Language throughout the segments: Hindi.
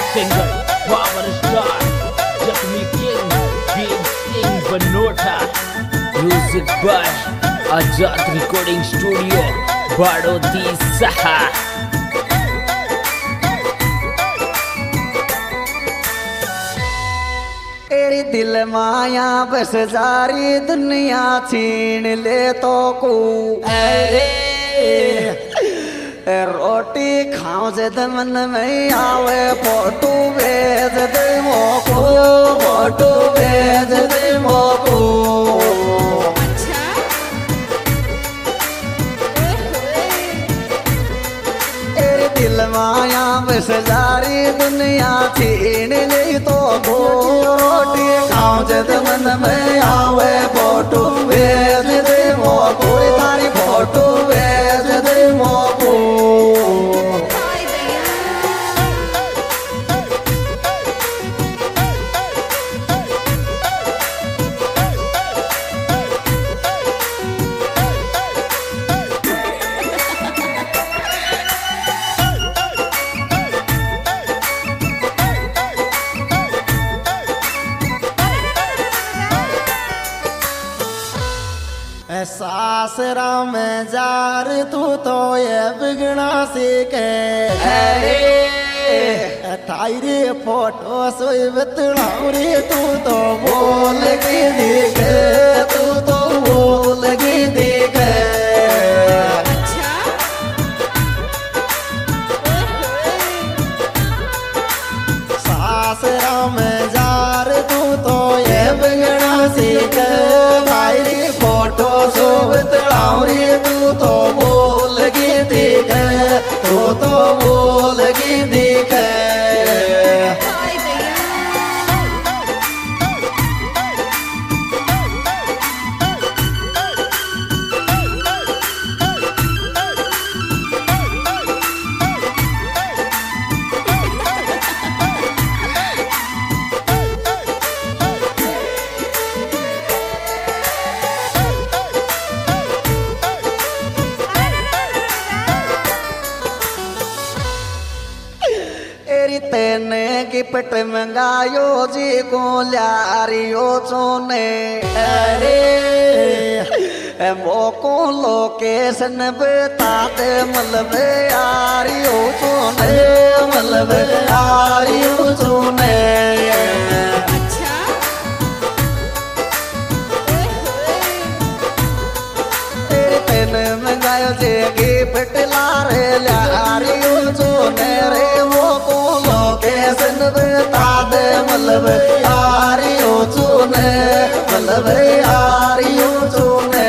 Singer, power star, Jagmeet King, Beat King Banota. Music by Azad Recording Studio, Badoti Saha. तेरी दिल माया बस जारी दुनिया छीन ले तो को रोटी खाओ जद मन में आवे फोटो भेज दे मोको फोटो भेज दे मोको तेरी दिल माया बस जारी दुनिया छीन ले तो को रोटी खाओ जद मन में आवे फोटो भेज दे मोको तारी फोटो भेज दे मोको सासरा में जार तू तो ये बिगड़ा सीखे तायरे फोटो सोई बतलाऊरी तू तो बोल के देखे तू तो बोल के देखे सासरा में जार तू तो ये बिगड़ा सीखे तायरे फोटो सोबतलाऊरी तू तो बोल के देख तू तो बोल के देख तेने गिफ्ट मंगायो जी को लियारियो चोने अरे मोको लोकेशन बता दे मतलब आरियो चोने मतलब आरियो चोने तेने मंगायो जी गिफ्ट लारे लियारियो चोने रे मोको कैसन बता दे मतलब आरियो चुने मतलब आरियो चुने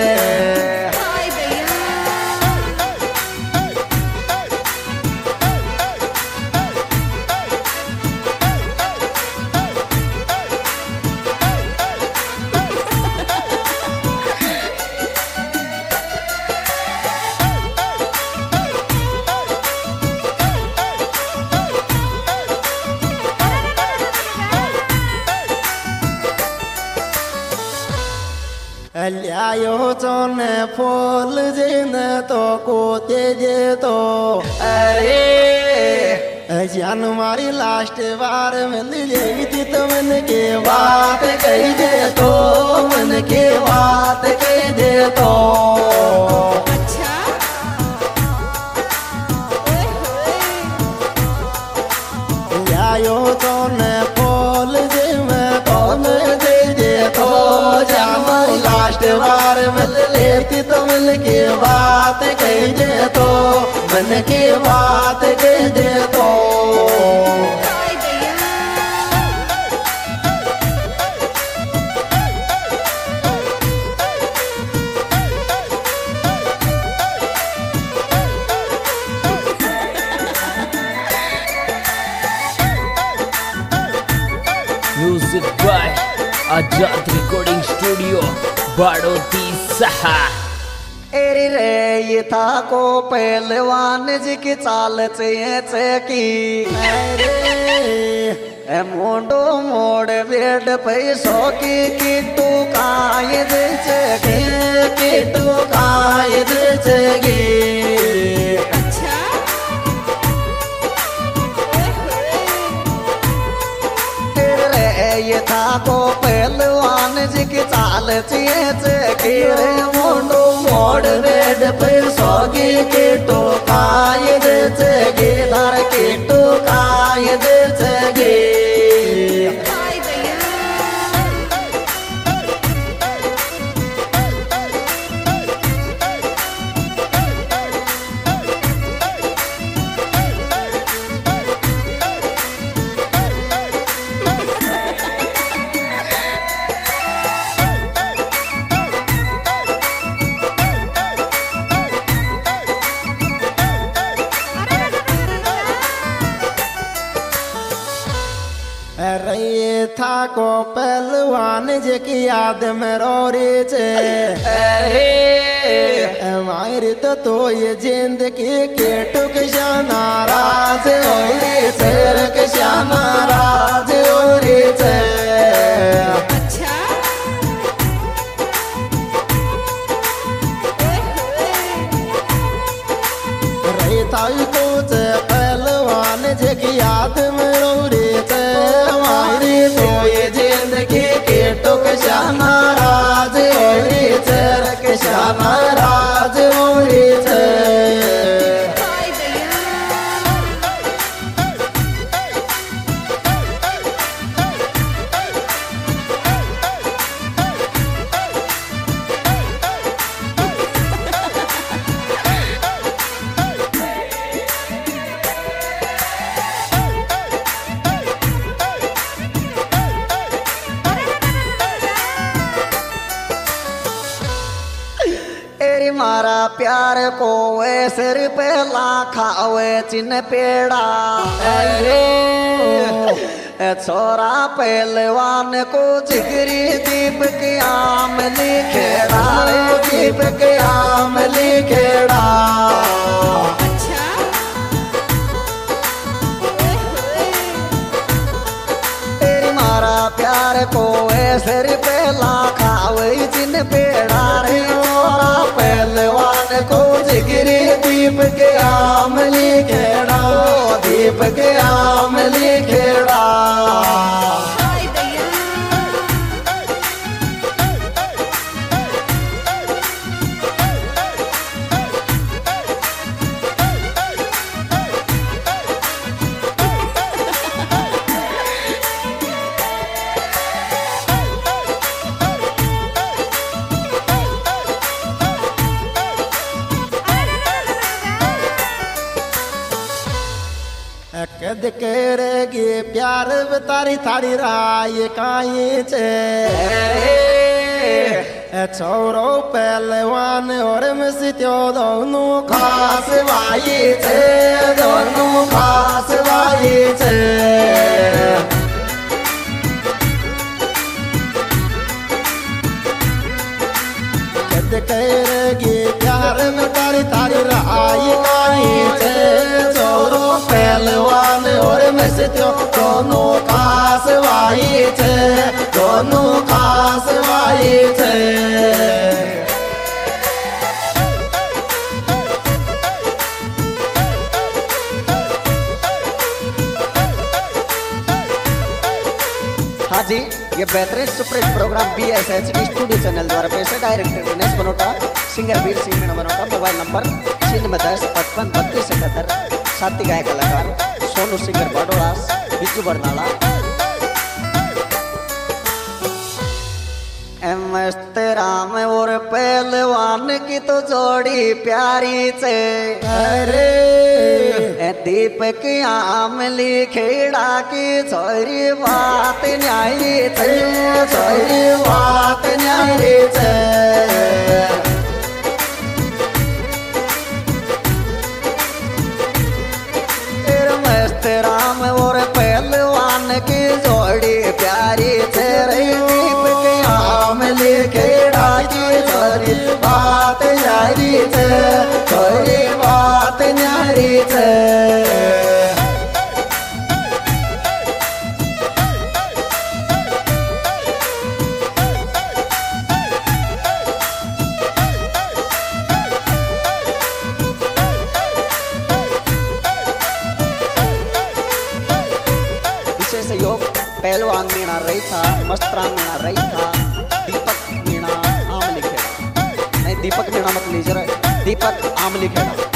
लियायो चोने फूल जिन तो को तेजे तो अरे जान मारी लास्ट बार मिल जाएगी थी तो मन के बात कही दे तो मन के बात कही दे तो लियायो चोने फूल जिन तो दे दे तो जान लास्ट बार मिल लेती तो मन की बात कह दे तो मन की बात कह दे तो Music by Azad Recording Studio, Badoti Saha. एरी रे ये था को पहलवान जी की चाल चे की मोडो मोड़ बेड पैसों की किटू काय दे किटू काय दे को पहलवान जी की चाल रे मोटो मोड़ रेड पे सोगी के तो काय दे धार के तो काय दे रही था को पहलवान जे की याद में रोरी छे मारी तो ये जिंदगी के टुक नाराज होरी शेर के नाराज होरी छे रही था कुछ पहलवान जे की याद में रोरी छे तो ये जिंदगी के टुक नाराज होरी शेर के नाराज होरी छे मारा प्यार को वे सिर पे खावे चिन पेड़ा छोरा पहलवान को जिगरी दीप के आम लिखेड़ा दीप के आम लिखेड़ा तेरी मारा प्यार को वे सिर पे खावे चिन पेड़ा रे छोरा पहलवान को जिगरी दीप के आम लिखेड़ा दीप के आम लिखेड़ा कद करेगी प्यार तारी थारी राय काई छे छोरो पहलवान और मिस्त्यो दोनों खास भाई छे दोनों खास भाई छे कद करेगी प्यार में तारी थारी राय काई छे छोरो पहलवान और मिस्त्यो दोनों खास भाई छे दोनों खास भाई छे हाँ जी, ये बेहतरीन superhit program BSHD studio channel द्वारा पेश है। Director Dinesh Banota, singer Veer Singh Meena Banota. Mobile number 010553277। साथी गायक कलाकार सोनू सिंगर बाडोरास, बिज्जू बरनाला। मस्त राम और पहलवान की तो जोड़ी प्यारी छे अरे दीपक आम लिखेड़ा की छोरी बात न्यायी छे छोरी बात न्यायी छे मस्त राम और पहलवान की जोड़ी प्यारी छे दीपक आम लिखेड़ा की छोरी बात न्यारी छे छोरी बात न्यारी छे पहलवान मीणा रही था, मस्तरान मीणा रही था, दीपक मीणा आम लिखेगा नहीं, दीपक मीणा मत लीजिए, दीपक आम लिखेगा।